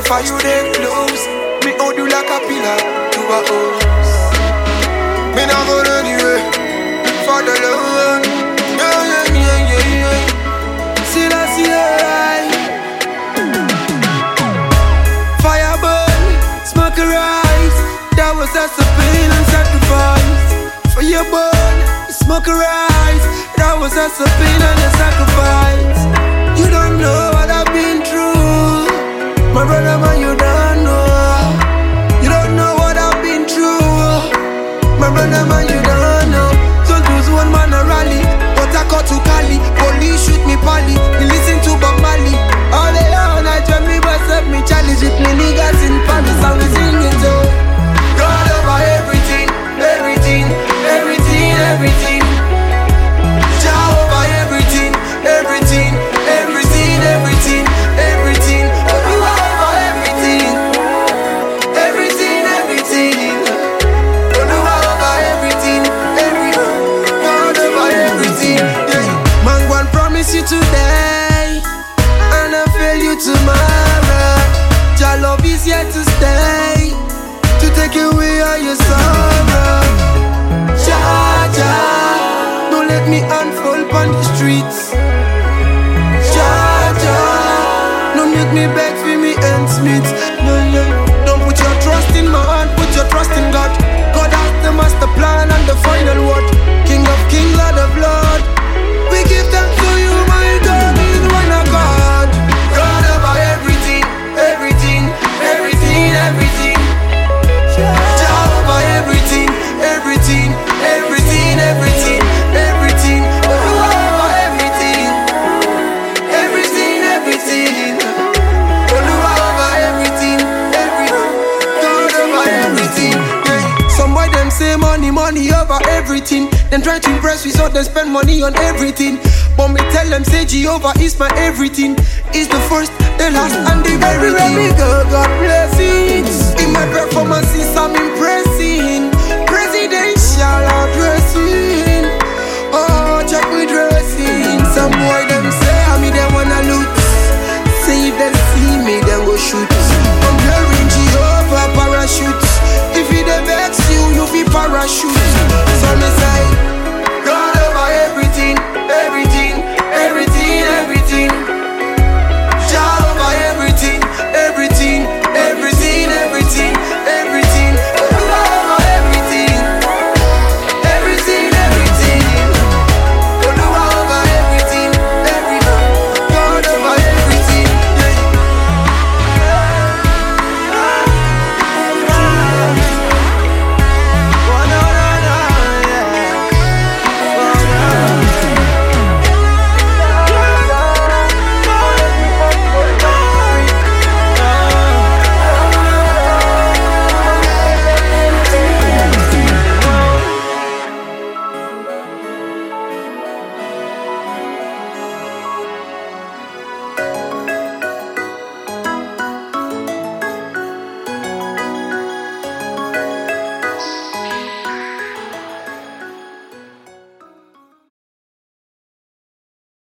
if I you there close, me hold you like a pillar to a house. Me not go anywhere for the love. Yeah. See that, see that. Fire burn, smoke rise. That was just a pain and sacrifice. Fire burn, smoke rise. That was just a pain and a sacrifice. You don't know what I've been through, my brother, man, you don't know. You don't know what I've been through, my brother, man, you don't know. So choose one man a rally, but I got to Cali. Police shoot me pally, me listen to Bob Marley. All day all night when me bust up me challenge with me niggas in Paris and we singing so. God over everything, everything, everything, everything. Jah over everything, everything, everything, everything, everything. God over everything, everything, everything. God over everything, everything. God over everything. Yeah. Man, go and promise you today, and I fail you tomorrow. Jah love is here to stay, to take away all your sorrow. Jah, don't let me unfold on the streets. Jah, don't make me beg for me ends meet. Don't put your trust in man, put your trust in God. God has the master plan and the final word. King of kings, Lord of lords. We give thanks to you, my God, is one of God. God over everything, everything, everything, everything. Jah over everything, everything, everything, everything, everything. God over everything, everything, everything. God over everything, everything. God over everything. Yeah. Some boy them say money, money over everything. Them try to impress me, so they spend money on everything. But me tell them say Jehovah is my everything. Is the first, the last, and the very thing. Go, God blessings. In my performance